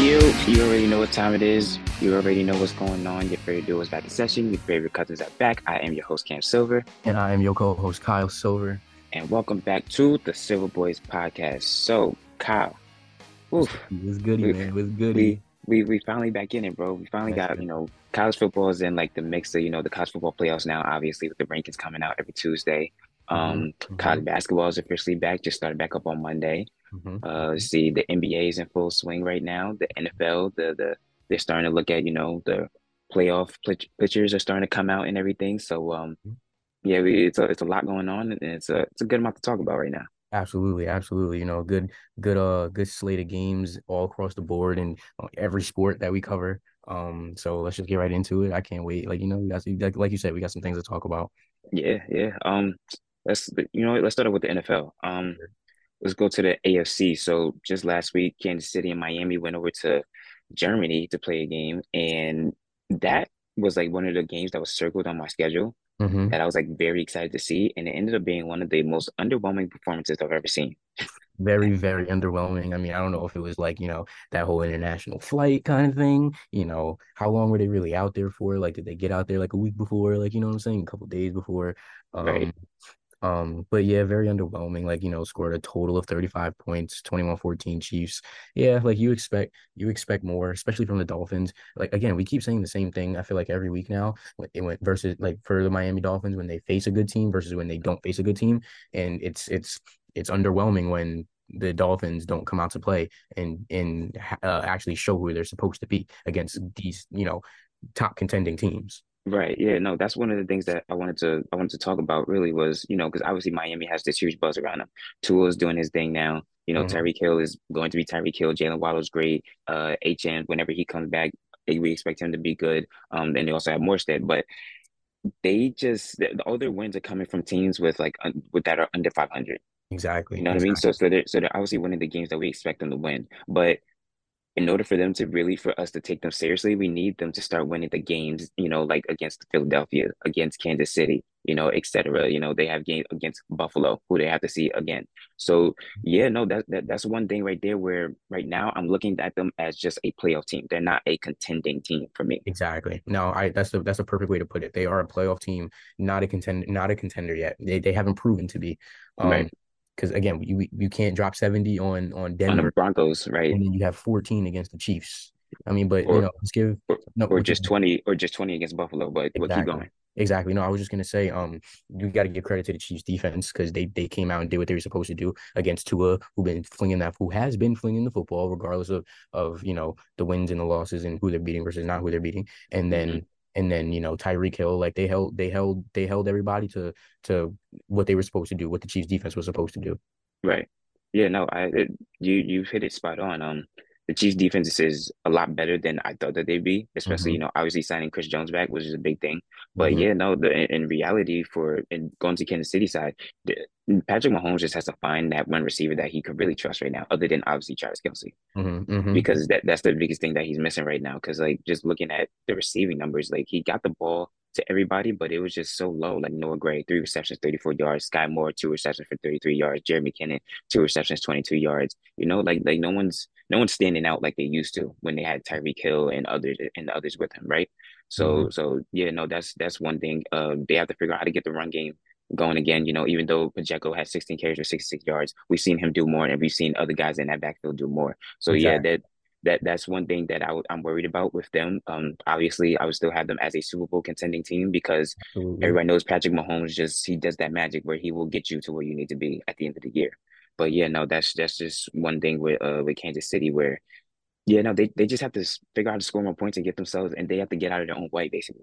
You already know what time it is. You already know what's going on. Your favorite duo is back in session. Your favorite cousins are back. I am your host, Cam Silver, And I am your co-host, Kyle Silver. and welcome back to the Silver Boys podcast. So, Kyle, What's oof, goody? What's goody, we man? What's goody? we finally back in it, bro. We finally Yes, got, sir. college football is in like the mix of, the college football playoffs now, obviously, with the rankings coming out every Tuesday. hmm hmm College basketball is officially back, just started back up on Monday. Let's hmm see, the NBA is in full swing right now. The NFL, they're starting to look at, the playoff pictures are starting to come out and everything. So, yeah, it's a lot going on, and it's a good amount to talk about right now. Absolutely, absolutely. Good slate of games all across the board and every sport that we cover. So let's just get right into it. I can't wait. We got like you said, we got some things to talk about. Yeah, yeah. Let's start out with the NFL. Let's go to the AFC. So just last week, Kansas City and Miami went over to Germany to play a game, and that was like one of the games that was circled on my schedule hmm that I was like very excited to see, and it ended up being one of the most underwhelming performances I've ever seen. Very, very underwhelming. I mean, I don't know if it was that whole international flight kind of thing. How long were they really out there for? Like, did they get out there like a week before? Like, you know what I'm saying? A couple days before. Right. Um, but yeah, very underwhelming. Scored a total of 35 points, 21-14 Chiefs. Yeah, like you expect more, especially from the Dolphins. Like again, we keep saying the same thing. I feel like every week now, it went versus like for the Miami Dolphins when they face a good team versus when they don't face a good team. And it's underwhelming when the Dolphins don't come out to play and actually show who they're supposed to be against these, top contending teams. Right. Yeah, no, that's one of the things that I wanted to talk about really was, because obviously Miami has this huge buzz around him. Tua's doing his thing now. hmm Tyreek Hill is going to be Tyreek Hill. Jalen Waddle's great. HN, whenever he comes back, we expect him to be good. Then they also have Morstead, but all their wins are coming from teams with that are under 500. You Exactly. know what I mean? Exactly. So they're obviously winning the games that we expect them to win. But in order for them to really for us to take them seriously, we need them to start winning the games, like against Philadelphia, against Kansas City, et cetera. They have games against Buffalo, who they have to see again. So yeah, no, that's one thing right there where right now I'm looking at them as just a playoff team. They're not a contending team for me. Exactly. No, I that's a perfect way to put it. They are a playoff team, not a contender yet. They haven't proven to be. Right. Because again, you can't drop 70 on On the Denver, Broncos, right? and then you have 14 against the Chiefs. I mean, but Or let's give or, no or what you just 20 against Buffalo, but we'll keep exactly. going. Exactly. No, I was just gonna say, you got to give credit to the Chiefs defense because they came out and did what they were supposed to do against Tua, who has been flinging the football regardless of the wins and the losses and who they're beating versus not who they're beating, and Hmm. then Tyreek Hill, like they held everybody to what they were supposed to do, what the Chiefs defense was supposed to do. Right. Yeah, no, you hit it spot on. The Chiefs defense is a lot better than I thought that they'd be, especially, hmm obviously signing Chris Jones back, which is a big thing. But hmm yeah, no, in reality in going to Kansas City side, Patrick Mahomes just has to find that one receiver that he could really trust right now, other than obviously Travis Kelce, hmm hmm because that's the biggest thing that he's missing right now. Because like just looking at the receiving numbers, like he got the ball to everybody, but it was just so low. Like Noah Gray, 3 receptions, 34 yards. Sky Moore, 2 receptions for 33 yards. Jeremy McKinnon, 2 receptions, 22 yards. Like no one's standing out like they used to when they had Tyreek Hill and others with him, right? So hmm so yeah, no, that's one thing. They have to figure out how to get the run game going again. Even though Pacheco has 16 carries for 66 yards, we've seen him do more, and we've seen other guys in that backfield do more. So yeah, Exactly. that's one thing that I'm worried about with them. Obviously, I would still have them as a Super Bowl contending team because Absolutely. everybody knows Patrick Mahomes just he does that magic where he will get you to where you need to be at the end of the year. But yeah, no, that's just one thing with Kansas City where yeah, no, they just have to figure out how to score more points and get themselves, and they have to get out of their own way basically.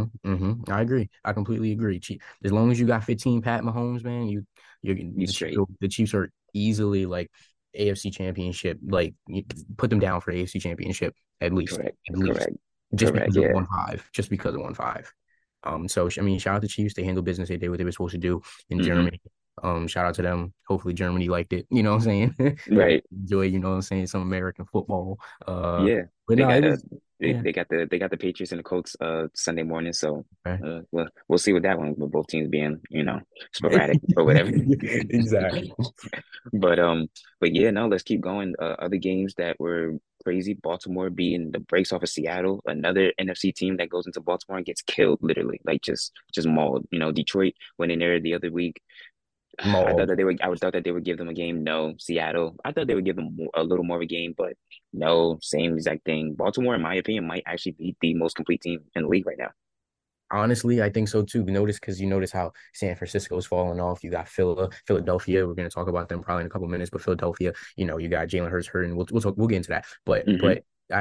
I agree. I completely agree. As long as you got 15 Pat Mahomes, man, You straight. the Chiefs are easily like AFC Championship. Like you put them down for AFC Championship Correct. at least, Correct. just Correct. because of Yeah. 1-5, just because of 1-5. So I mean, shout out to Chiefs. They handled business. They did what they were supposed to do in Hmm. Germany. Shout out to them. Hopefully Germany liked it. You know what I'm saying? Hopefully Right. enjoy, some American football. Yeah. But They no, got it a was. Yeah. they got the Patriots and the Colts Sunday morning, so Right. we'll see with that one with both teams being, sporadic or whatever. Exactly. But but yeah, no, let's keep going. Other games that were crazy. Baltimore beating the brakes off of Seattle, another NFC team that goes into Baltimore and gets killed, literally, like just mauled. Detroit went in there the other week. Mauled. I thought that they would give them a game. No, Seattle. I thought they would give them a little more of a game, but no, same exact thing. Baltimore, in my opinion, might actually be the most complete team in the league right now. Honestly, I think so too. You notice how San Francisco is falling off. You got Philadelphia. We're going to talk about them probably in a couple minutes, but Philadelphia, you got Jalen Hurts hurt, and we'll get into that. But Hmm.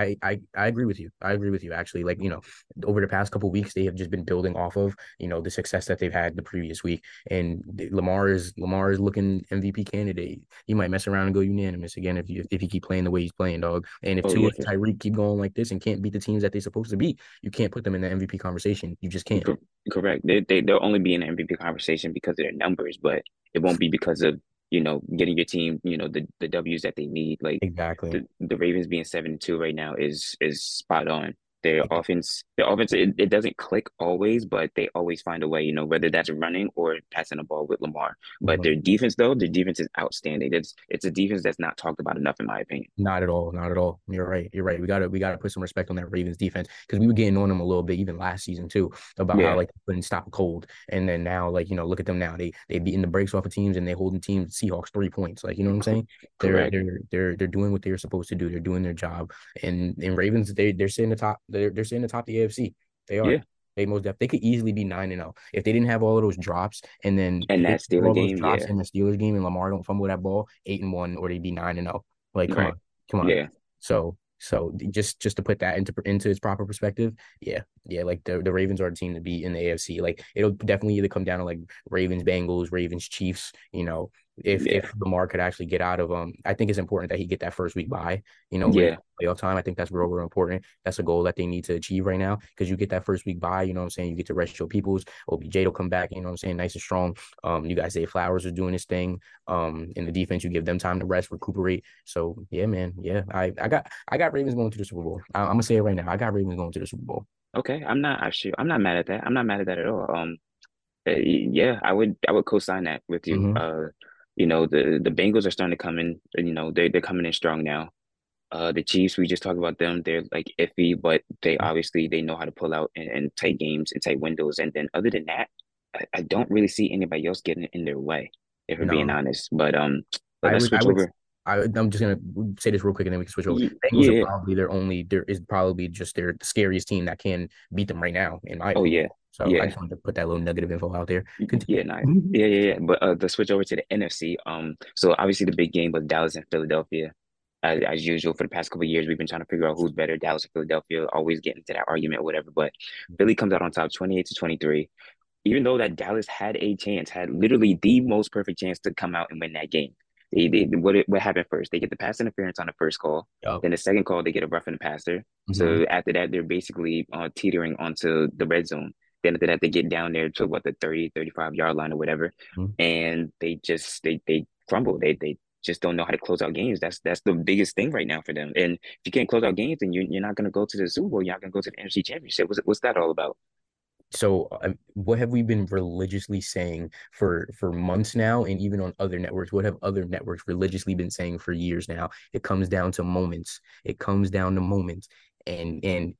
I agree with you. I agree with you actually. Like, over the past couple weeks, they have just been building off of, the success that they've had the previous week. And Lamar is looking MVP candidate. He might mess around and go unanimous again if he keep playing the way he's playing, dog. And if Oh Tua yeah, and Tyreek keep going like this and can't beat the teams that they're supposed to beat, you can't put them in the MVP conversation. You just can't. cor- correct. They'll only be in the MVP conversation because of their numbers, but it won't be because of getting your team the W's that they need. Like Exactly. the Ravens being 7-2 right now is spot on. Their offense, it doesn't click always, but they always find a way. Whether that's running or passing the ball with Lamar. But Mhm. their defense, though, their defense is outstanding. It's a defense that's not talked about enough, in my opinion. Not at all. Not at all. You're right. You're right. We gotta put some respect on that Ravens defense because we were getting on them a little bit even last season too about how Yeah, like they couldn't stop a cold, and then now like look at them now they beating the brakes off of teams and they holding teams Seahawks 3 points, like, you know what I'm c- saying. They're correct. they're they're they're doing what they're supposed to do. They're doing their job, and Ravens they're sitting the top. They're sitting the top of the AFC. They are. Yeah, They could easily be 9-0 if they didn't have all of those drops, and then and if they that didn't have Steeler all those game, drops yeah, in the Steelers game and Lamar don't fumble that ball 8-1, or they'd be 9-0. Like, come right, on. Come on. yeah, So just to put that into its proper perspective, yeah, like the Ravens are a team to beat in the AFC. Like, it'll definitely either come down to like Ravens, Bengals, Ravens, Chiefs. If yeah, Lamar could actually get out of I think it's important that he get that first week bye. When it yeah, playoff time, I think that's real important. That's a goal that they need to achieve right now because you get that first week bye. You know what I'm saying? You get to rest your peoples. OBJ will come back. You know what I'm saying? Nice and strong. You guys say Flowers is doing his thing. In the defense, you give them time to rest, recuperate. So yeah, man, yeah, I got Ravens going to the Super Bowl. I'm gonna say it right now. I got Ravens going to the Super Bowl. Okay, I'm not mad at that. I'm not mad at that at all. Yeah, I would co-sign that with you. Mm-hmm. The Bengals are starting to come in. They're coming in strong now. The Chiefs, we just talked about them. They're like iffy, but they know how to pull out and tight games and tight windows. And then other than that, I don't really see anybody else getting in their way, if we're being No, honest. But I let's would, I switch would, over. I'm just gonna say this real quick and then we can switch over. Bengals are Yeah. probably there is probably just their scariest team that can beat them right now, in my Oh opinion. yeah. So I Yeah. just wanted to put that little nugget of info out there. Yeah, Continue. nice. Yeah. But let's switch over to the NFC. So obviously the big game was Dallas and Philadelphia. As usual, for the past couple of years, we've been trying to figure out who's better, Dallas or Philadelphia. Always getting into that argument, or whatever. But Philly comes out on top, 28-23. Even though that Dallas had a chance, had literally the most perfect chance to come out and win that game. What happened first? They get the pass interference on the first call. Yup. Then the second call, they get a roughing the passer. Mm-hmm. So after that, they're basically teetering onto the red zone. Then after that, they get down there to what, the 30, 35 yard line or whatever. And they crumble. They just don't know how to close out games. That's the biggest thing right now for them. And if you can't close out games, then you're not going to go to the Super Bowl. You're not going to go to the NFC Championship. What's that all about? So, what have we been religiously saying for months now, and even on other networks? What have other networks religiously been saying for years now? It comes down to moments. It comes down to moments. And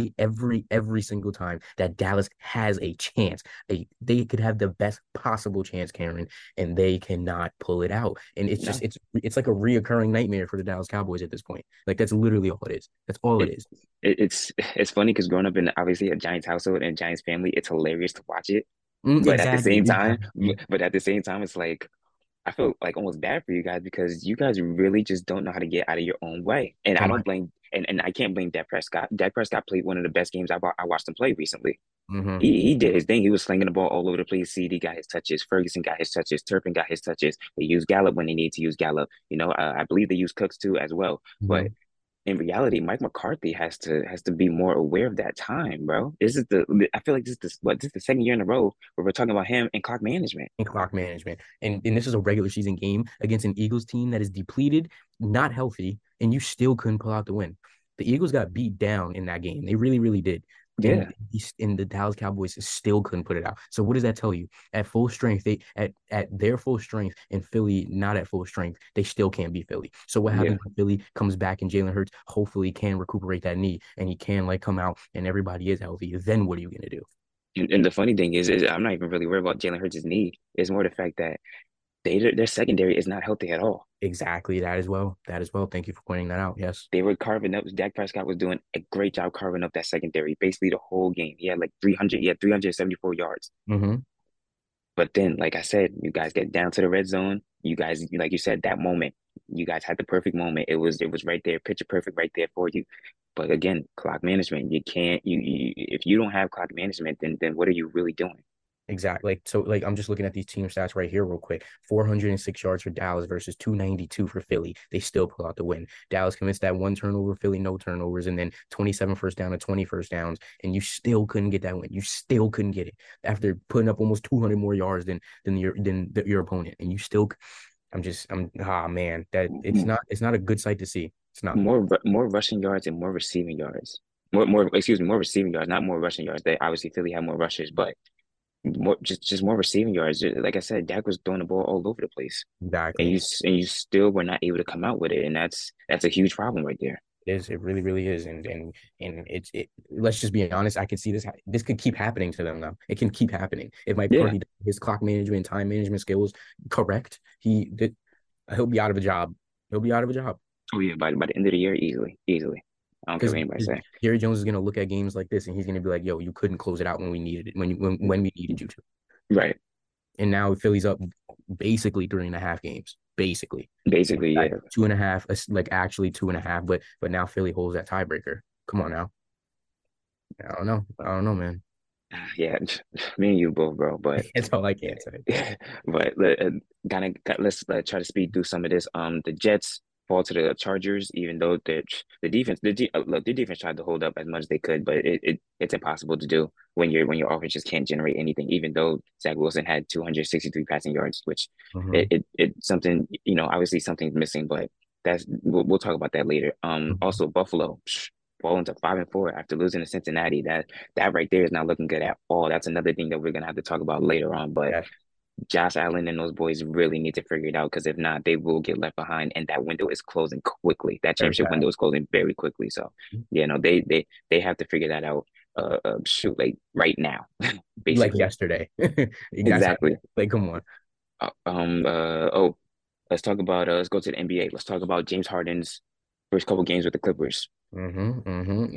every single time that Dallas has a chance, they could have the best possible chance, Cameron, and they cannot pull it out. And it's just No. it's like a reoccurring nightmare for the Dallas Cowboys at this point. Like, that's literally all it is. That's all it It, is. it's funny because growing up in obviously a Giants household and Giants family, it's hilarious to watch it. But at the Exactly, same time, exactly. it's like I feel like almost bad for you guys because you guys really just don't know how to get out of your own way. And I Come don't on. blame and I can't blame Dak Prescott. Dak Prescott played one of the best games I watched him play recently. Hmm. He did his thing. He was slinging the ball all over the place. CD got his touches. Ferguson got his touches. Turpin got his touches. They used Gallup when they need to use Gallup. I believe they use Cooks too as well. But Hmm. in reality, Mike McCarthy has to be more aware of that time, bro. I feel like this is the second year in a row where we're talking about him and clock management. And clock management. And this is a regular season game against an Eagles team that is depleted, not healthy, and you still couldn't pull out the win. The Eagles got beat down in that game. They really, really did. Yeah, And the Dallas Cowboys still couldn't put it out. So what does that tell you? At full strength, they at their full strength, and Philly not at full strength, they still can't beat Philly. So what yeah. happens when Philly comes back and Jalen Hurts hopefully can recuperate that knee and he can like come out and everybody is healthy? Then what are you gonna do? And the funny thing is I'm not even really worried about Jalen Hurts' knee. It's more the fact that their secondary is not healthy at all. Exactly that as well. That as well. Thank you for pointing that out. Yes. They were carving up. Dak Prescott was doing a great job carving up that secondary basically the whole game. He had like 300, he had 374 yards. Mm-hmm. But then, like I said, you guys get down to the red zone. You guys, like you said, that moment, you guys had the perfect moment. It was right there, picture perfect right there for you. But again, clock management. You can't you if you don't have clock management, then what are you really doing? Exactly. Like so, like I'm just looking at these team stats right here, real quick. 406 yards for Dallas versus 292 for Philly. They still pull out the win. Dallas commits that one turnover, Philly no turnovers, and then 27 first down to 20 first downs, and you still couldn't get that win. You still couldn't get it after putting up almost 200 more yards than your opponent, and you still. I'm ah man, that it's not a good sight to see. It's not. More rushing yards and more receiving yards. More excuse me, more receiving yards, not more rushing yards. They obviously Philly had more rushes, but more just more receiving yards. Like I said, Dak was throwing the ball all over the place, and Exactly. you still were not able to come out with it, and that's a huge problem right there. It is. It really, really is. And it's. Let's just be honest. I can see this. This could keep happening to them now. It can keep happening. If Mike Yeah. McCarthy does his clock management, time management skills correct, he did. He'll be out of a job. He'll be out of a job Oh yeah, by the end of the year, easily, easily. I don't care because what anybody say. Jerry Jones is gonna look at games like this and he's gonna be like, "Yo, you couldn't close it out when we needed it. When we needed you to." Right. And now Philly's up basically 3.5 games. Basically, Basically, yeah. 2.5, like actually 2.5. But now Philly holds that tiebreaker. Come on now. I don't know. I don't know, man. Yeah, me and you both, bro. But That's all I can say. but let's try to speed through some of this. The Jets fall to the Chargers, even though the defense, look, the defense tried to hold up as much as they could, but it's impossible to do when your offense just can't generate anything. Even though Zach Wilson had 263 passing yards, which Mm-hmm. it's something, obviously something's missing, but we'll talk about that later. Mm-hmm. Also Buffalo. Falling to 5-4 after losing to Cincinnati. That right there is not looking good at all. That's another thing that we're gonna have to talk about later on. But Yeah, Josh Allen and those boys really need to figure it out because if not, they will get left behind, and that window is closing quickly. That very championship bad. window is closing very quickly. So, no, they have to figure that out. Shoot, like right now, Like basically. yesterday. That's how, Exactly. like, come on. Oh, let's talk about let's go to the NBA. Let's talk about James Harden's first couple games with the Clippers. Mm-hmm. Mm-hmm.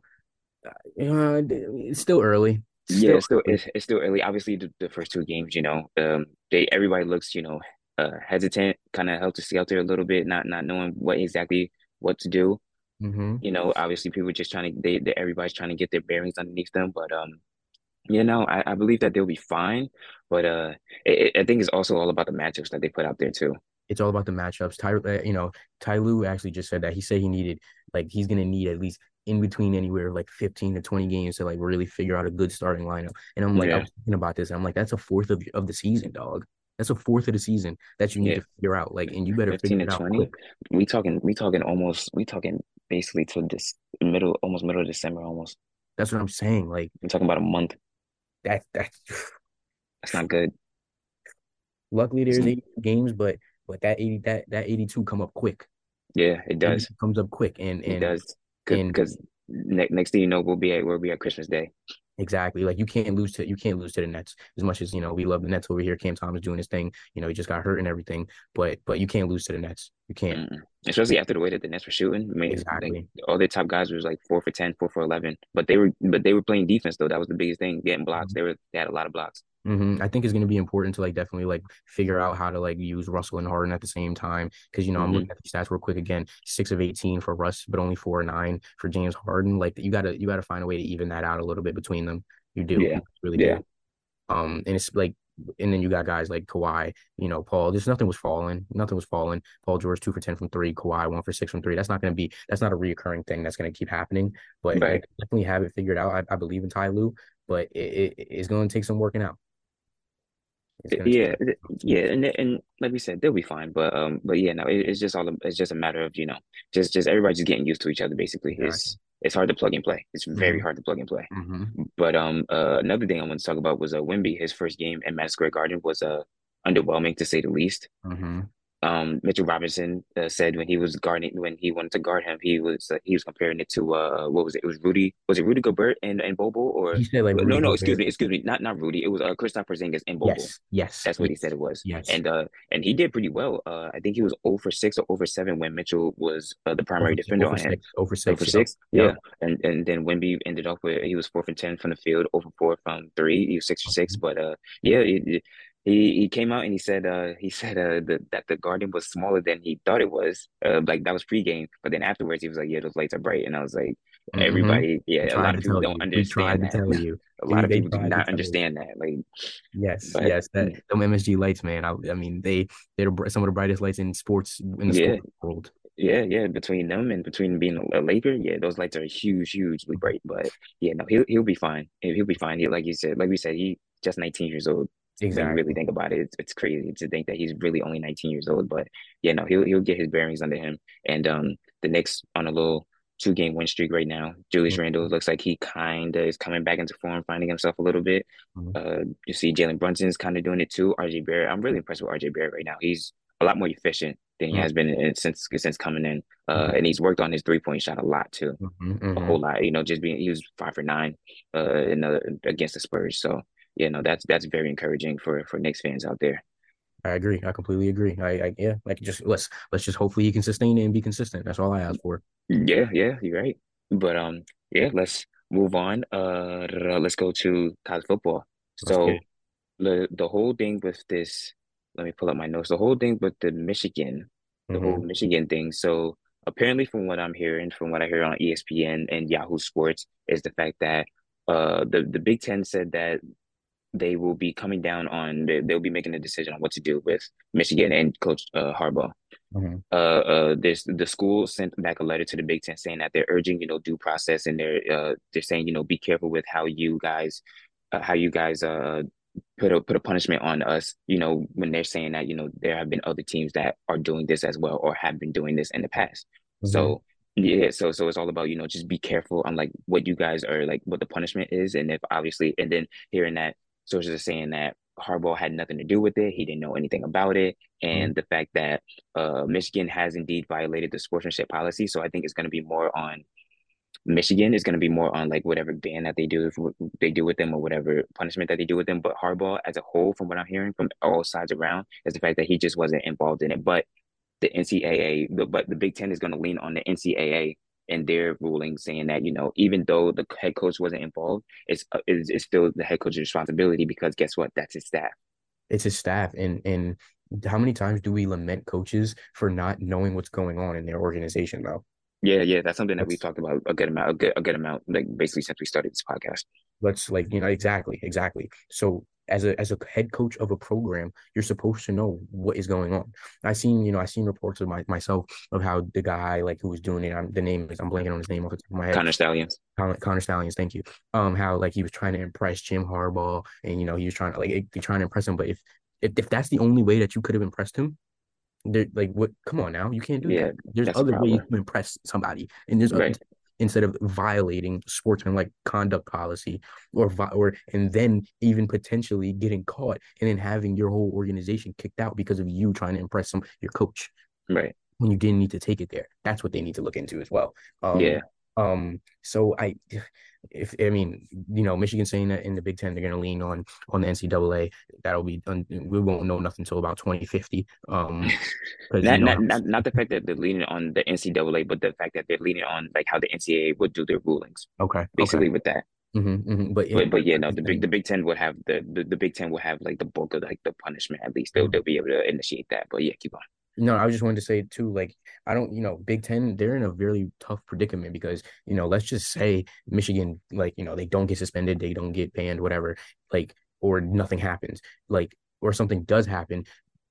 It's still early. Yeah, Still early. it's still early. Obviously, the first two games, they everybody looks, hesitant, kind of helter skelter a little bit, not knowing what to do. Mm-hmm. Obviously, people just trying to everybody's trying to get their bearings underneath them. But I believe that they'll be fine. But I think it's also all about the matchups that they put out there too. It's all about the matchups. Ty Lue actually just said that. He said he's gonna need at least in between anywhere like 15 to 20 games to like really figure out a good starting lineup. And I'm like, I Yeah, was thinking about this. And I'm like, that's a fourth of the season, dog. That's a fourth of the season that you need yeah, to figure out. Like, and you better 15 figure to it out 20. quick. We talking basically to this middle of December almost. That's what I'm saying. Like We're talking about a month. that. That's not good. Luckily, It's there's 82 games, but that 82 come up quick. Yeah, it does. 82 comes up quick, and It and does. and Because next thing you know, we'll be at Christmas Day. exactly. Like you can't lose to the Nets as much as we love the Nets over here. Cam Thomas doing his thing. He just got hurt and everything, but you can't lose to the Nets. You can't. Mm-mm. Especially after the way that the Nets were shooting. I mean, like Exactly. all their top guys was like 4 for 10, 4 for 11. But they were playing defense though. That was the biggest thing. Getting blocks. They had a lot of blocks. I think it's going to be important to like definitely like figure out how to like use Russell and Harden at the same time because I'm Hmm. looking at the stats real quick again. 6 of 18 for Russ, but only 4 of 9 for James Harden. Like you gotta find a way to even that out a little bit between them. You do, Yeah. you really Yeah. do. And it's like, and then you got guys like Kawhi, Paul. Just nothing was falling. Nothing was falling. Paul George 2 for 10 from three. Kawhi 1 for 6 from three. That's not a reoccurring thing. That's gonna keep happening. But they Right. definitely have it figured out. I believe in Ty Lue, but it's going to take some working out. It's gonna take Yeah, yeah, and like we said, they'll be fine. But yeah, no, it's just it's just a matter of just everybody just getting used to each other. Basically, exactly. it's hard to plug and play. It's very Hmm. hard to plug and play. Hmm. But another thing I want to talk about was Wemby. His first game at Madison Square Garden was underwhelming to say the least. Hmm. Mitchell Robinson said when he wanted to guard him, he was comparing it to what was it? It was Rudy Gobert and Bobo or He said like no Rudy no Gobert. excuse me, not Rudy. It was Kristaps Porzingis and Bobo. Yes, yes, That's what he yes, said it was. yes. And he did pretty well. I think he was 0 for 6 or over 7 when Mitchell was the primary defender Over on him. six, over 0 six. for Yep, 6, yep. yeah. And then Wemby ended up with he was 4 for 10 from the field, 0 for 4 from three. He was 6 for 6, but yeah, he came out and he said that the garden was smaller than he thought it was. Like that was pregame, but then afterwards he was like, "Yeah, those lights are bright," and I was like, Hmm. "Everybody, We yeah, a tried lot to of people tell don't you. We tried understand to that. tell you, A lot dude. of They people do tried to not tell you. understand that. Like, Yes, but yes. That them MSG lights, man. I mean, they're some of the brightest lights in sports in the yeah, sports world. yeah, yeah. Between them and between being a Laker, yeah, those lights are hugely bright. But yeah, no, he'll be fine. He'll be fine. Like you said, like we said, he just 19 years old. When you really Exactly. think about it, it's crazy to think that he's really only 19 years old. But yeah, no, he'll get his bearings under him. And the Knicks on a little 2-game win streak right now. Julius Randle looks like he kind of is coming back into form, finding himself a little bit. Mhm. You see Jalen Brunson's kind of doing it too. RJ Barrett, I'm really impressed with RJ Barrett right now. He's a lot more efficient than he has been since coming in. And he's worked on his 3-point shot a lot too, Mhm. a Mhm. whole lot. Just being he was 5 for 9 against the Spurs. So yeah, no, that's very encouraging for Knicks fans out there. I agree. I completely agree. I yeah, like just let's just hopefully he can sustain it and be consistent. That's all I ask for. Yeah, yeah, you're right. But yeah, let's move on. Let's go to college football. Let's get So it. the whole thing with this, let me pull up my notes. The whole thing with the whole Hmm. Michigan thing. So apparently, from what I'm hearing, from what I hear on ESPN and Yahoo Sports, is the fact that the Big Ten said that they will be coming down on they'll be making a decision on what to do with Michigan and Coach Harbaugh. Hmm. There's the school sent back a letter to the Big Ten saying that they're urging, due process, and they're saying, be careful with how you guys put a punishment on us, when they're saying that, there have been other teams that are doing this as well or have been doing this in the past. Hmm. So yeah, so it's all about, just be careful on like what you guys are like, what the punishment is, and if obviously, and then hearing that sources are saying that Harbaugh had nothing to do with it, he didn't know anything about it, and the fact that Michigan has indeed violated the sportsmanship policy. So I think it's going to be more on Michigan is going to be more on like whatever ban that they do with them or whatever punishment that they do with them. But Harbaugh, as a whole, from what I'm hearing from all sides around, is the fact that he just wasn't involved in it. But the NCAA, but the Big Ten is going to lean on the NCAA and their ruling, saying that even though the head coach wasn't involved, it's still the head coach's responsibility because guess what? That's his staff. It's his staff, and how many times do we lament coaches for not knowing what's going on in their organization, though? Yeah, yeah, that's something that we've That's talked about a good amount, like basically since we started this podcast. Let's like exactly, exactly. So as a head coach of a program, you're supposed to know what is going on. I seen reports of myself of how the guy like who was doing it. I'm blanking on his name off the top of my head. Connor Stallions. Connor Stallions, thank you. How like he was trying to impress Jim Harbaugh, and he was trying to trying to impress him. But if that's the only way that you could have impressed him, there like what? Come on now, you can't do that. Yeah, There's that's a other ways problem. to impress somebody, and there's Right, instead of violating sportsmanlike conduct policy, or and then even potentially getting caught and then having your whole organization kicked out because of you trying to impress your coach right. when you didn't need to take it there. That's what they need to look into as well. Yeah, So if I mean, Michigan saying that in the Big Ten they're going to lean on the NCAA, that'll be we won't know nothing until about 2050. Because not the fact that they're leaning on the NCAA, but the fact that they're leaning on like how the NCAA would do their rulings, okay, okay, basically with that. but But yeah, I'm no, just saying, the Big Ten would have the Big Ten will have like the bulk of like the punishment at least. They'll mhm. be able to initiate that. But yeah, keep on. No, I just wanted to say too, like I don't, Big Ten, they're in a very tough predicament because let's just say Michigan, like they don't get suspended, they don't get banned, whatever, like or nothing happens, like or something does happen.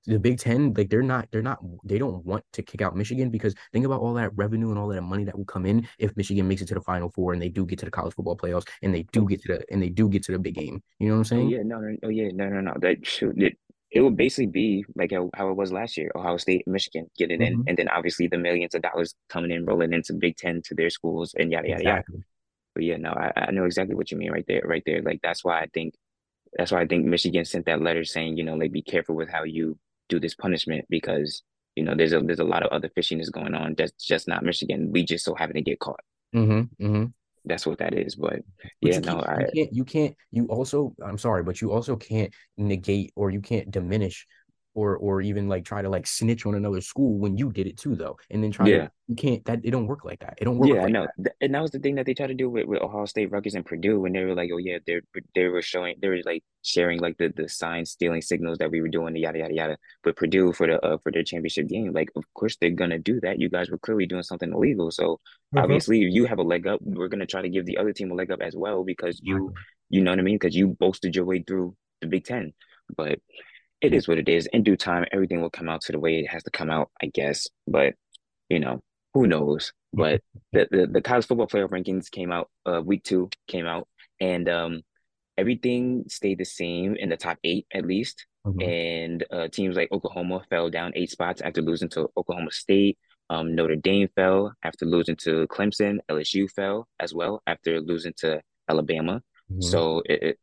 the Big Ten, like they don't want to kick out Michigan because think about all that revenue and all that money that will come in if Michigan makes it to the Final Four and they do get to the college football playoffs and they do get to the big game. You know what I'm Oh saying? yeah, no, no, oh yeah, no, no, no. That shoot, it would basically be like how it was last year. Ohio State, Michigan getting in, Hmm. and then obviously the millions of dollars coming in, rolling into Big Ten to their schools, and yada yada yada. Exactly. But yeah, no, I know exactly what you mean right there, right there. Like that's why I think Michigan sent that letter saying, like be careful with how you do this punishment because there's a lot of other fishiness going on. That's just not Michigan. We just so happen to get caught. Hmm. That's what that is. But But yeah, no, I you also, I'm sorry, but you also can't negate or you can't diminish or even like try to like snitch on another school when you did it too, though. And then try to, yeah. you can't, that it don't work like that. It don't work Yeah, I like know. that. And that was the thing that they tried to do with Ohio State, Rutgers, and Purdue when they were like, oh yeah, they were like sharing like the sign stealing signals that we were doing, yada yada yada. But Purdue for their championship game, like of course they're gonna do that. You guys were clearly doing something illegal. So Uh-huh. obviously if you have a leg up, we're gonna try to give the other team a leg up as well because Exactly. you know what I mean? Because you boasted your way through the Big Ten. But it is what it is. In due time, everything will come out to the way it has to come out, I guess. But you know, who knows? But the college football playoff rankings came out, week two came out, and everything stayed the same in the top eight at least. Mhm. And teams like Oklahoma fell down 8 spots after losing to Oklahoma State. Notre Dame fell after losing to Clemson. LSU fell as well after losing to Alabama. Mhm. So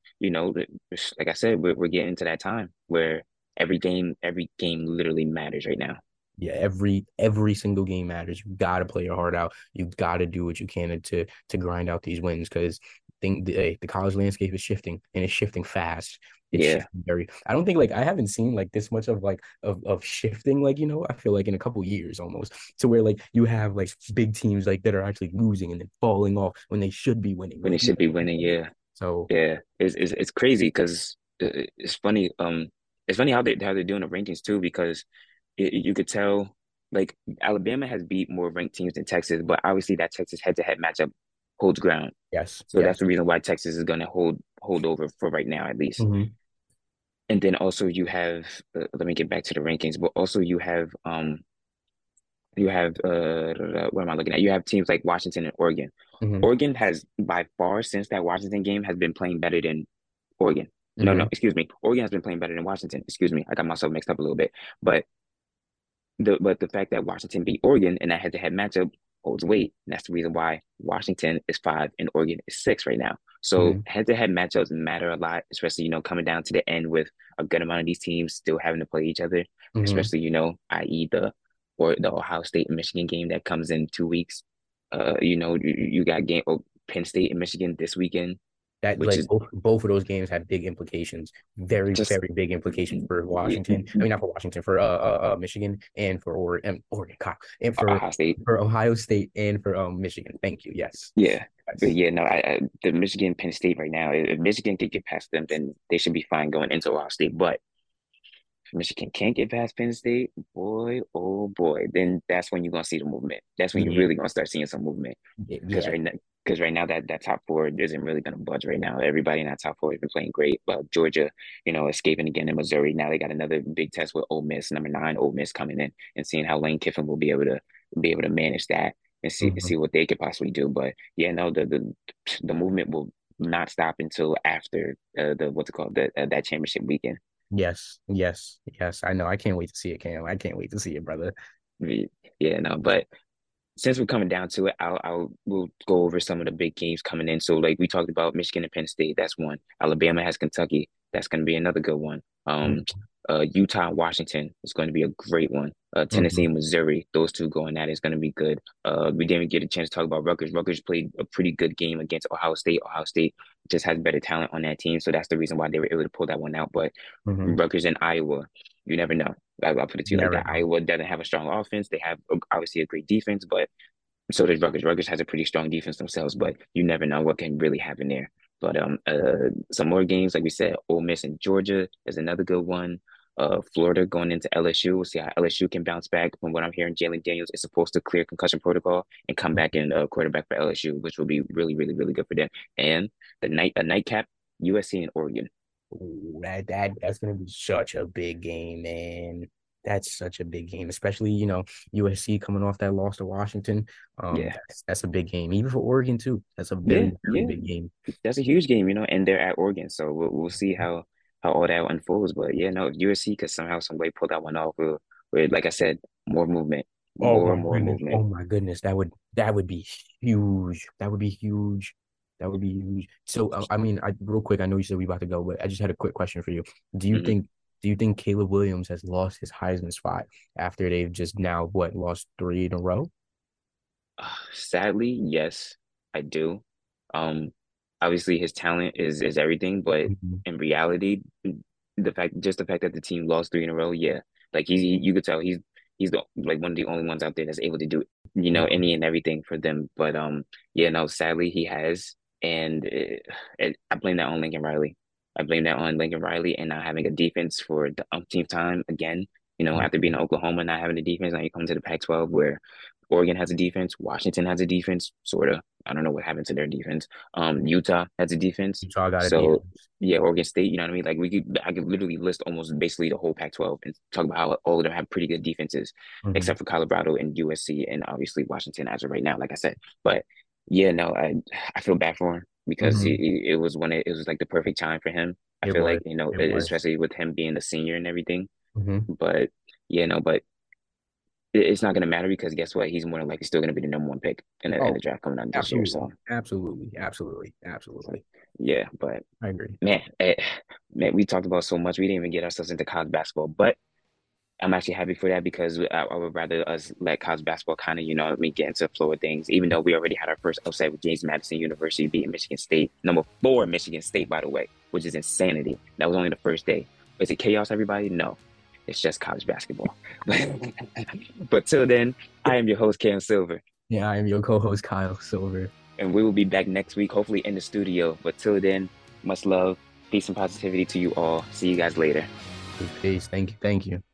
like I said, we're getting to that time where every game literally matters right now. Yeah, every single game matters. You gotta play your heart out. You gotta do what you can to grind out these wins because the college landscape is shifting and it's shifting fast. It's Yeah. shifting very. I don't think like I haven't seen like this much of like of shifting like I feel like in a couple years almost to where like you have like big teams like that are actually losing and then falling off when they should be winning. When they Like you should be know, winning. Yeah, so yeah. It's crazy because it's funny. It's funny how they're doing the rankings too because you could tell like Alabama has beat more ranked teams than Texas, but obviously that Texas head-to-head matchup holds ground. yes, So that's yes. the reason why Texas is going to hold over for right now at least. Hmm. And then also you have let me get back to the rankings, but also you have what am I looking at? You have teams like Washington and Oregon. Hmm. Oregon has by far since that Washington game has been playing better than Oregon. No, no, Hmm. excuse me. Oregon has been playing better than Washington. Excuse me. I got myself mixed up a little bit. But the fact that Washington beat Oregon in that head-to-head matchup holds weight. And that's the reason why Washington is 5 and Oregon is 6 right now. So Hmm. head-to-head matchups matter a lot, especially coming down to the end with a good amount of these teams still having to play each other, Hmm. especially i.e. the Ohio State and Michigan game that comes in 2 weeks. You got Penn State and Michigan this weekend, That which like is both of those games have big implications, very just very big implications for Washington. I mean, not for Washington, for Michigan and for Oregon, and Ohio State. for Ohio State and for Michigan. Thank you. Yes. Yeah. But Yes. yeah, no, the Michigan Penn State right now, if Michigan could get past them, then they should be fine going into Ohio State. But if Michigan can't get past Penn State, boy, oh boy, then that's when you're gonna see the movement. That's when you're Yeah. really gonna start seeing some movement. Because Yeah. right now that top four isn't really gonna budge right now. Everybody in that top four has been playing great. But Georgia, escaping again in Missouri. Now they got another big test with Ole Miss, number 9, Ole Miss coming in and seeing how Lane Kiffin will be able to manage that and see Mhm. what they could possibly do. But yeah, no, the movement will not stop until after the what's it called that championship weekend. Yes. Yes. Yes. I know. I can't wait to see it, Cam. I can't wait to see it, brother. Yeah, no, but since we're coming down to it, we'll go over some of the big games coming in. So like we talked about Michigan and Penn State, that's one. Alabama has Kentucky, that's going to be another good one. Utah and Washington is going to be a great one. Tennessee Mm-hmm. and Missouri, those two going at it is going to be good. We didn't get a chance to talk about Rutgers. Rutgers played a pretty good game against Ohio State. Ohio State just has better talent on that team, so that's the reason why they were able to pull that one out. But Mm-hmm. Rutgers and Iowa, you never know. I'll put it to you like Never that. know. Iowa doesn't have a strong offense. They have obviously a great defense, but so does Rutgers. Rutgers has a pretty strong defense themselves, but you never know what can really happen there. But some more games, like we said, Ole Miss and Georgia is another good one. Florida going into LSU. We'll see how LSU can bounce back. From what I'm hearing, Jalen Daniels is supposed to clear concussion protocol and come back in quarterback for LSU, which will be really, really, really good for them. And a nightcap, USC and Oregon. Ooh, that's gonna be such a big game, man. That's such a big game, especially USC coming off that loss to Washington. Yeah. That's a big game, even for Oregon too. That's a Yeah, very yeah. big game. That's a huge game, and they're at Oregon, so we'll see how all that unfolds. But yeah, no, if USC could somehow, some way pull that one off, with like I said, more movement, more movement. Oh my goodness, that would be huge. That would be huge. That would be huge. So I mean, real quick, I know you said we about to go, but I just had a quick question for you. Do you Mhm. think do you think Caleb Williams has lost his Heisman spot after they've just now lost three in a row? Sadly, yes, I do. Um, Obviously his talent is everything, but Mhm. in reality, the fact that the team lost three in a row, yeah, like you could tell he's the like one of the only ones out there that's able to do Mhm. any and everything for them. But yeah, no, sadly he has, and I blame that on Lincoln Riley. I blame that on Lincoln Riley and not having a defense for the umpteenth time again. After being in Oklahoma, not having a defense, now you come to the Pac-12 where Oregon has a defense. Washington has a defense, sort of. I don't know what happened to their defense. Utah has a defense. Utah got a So defense. yeah, Oregon State, you know what I mean? Like I could literally list almost basically the whole Pac-12 and talk about how all of them have pretty good defenses, Mhm. except for Colorado and USC and obviously Washington as of right now, like I said. But yeah, no, I feel bad for him because Mhm. it was it was like the perfect time for him. I It feel was. like, It was. especially with him being a senior and everything. Mhm. But yeah, no, but it's not going to matter because guess what? He's more than likely still going to be the number one pick in the Oh, draft coming out this year. absolutely, So, absolutely, absolutely, so absolutely. yeah, but I agree. man, man, we talked about so much. We didn't even get ourselves into college basketball, but I'm actually happy for that because I would rather us let college basketball kind of, let me get into the flow of things, even though we already had our first upset with James Madison University beating Michigan State, number four Michigan State, by the way, which is insanity. That was only the first day. Is it chaos, everybody? No, it's just college basketball. But till then, I am your host, Cam Silver, Yeah, I am your co-host Kyle Silver. and we will be back next week, hopefully in the studio. But till then, much love, peace and positivity to you all. See you guys later. Peace. Thank you. Thank you.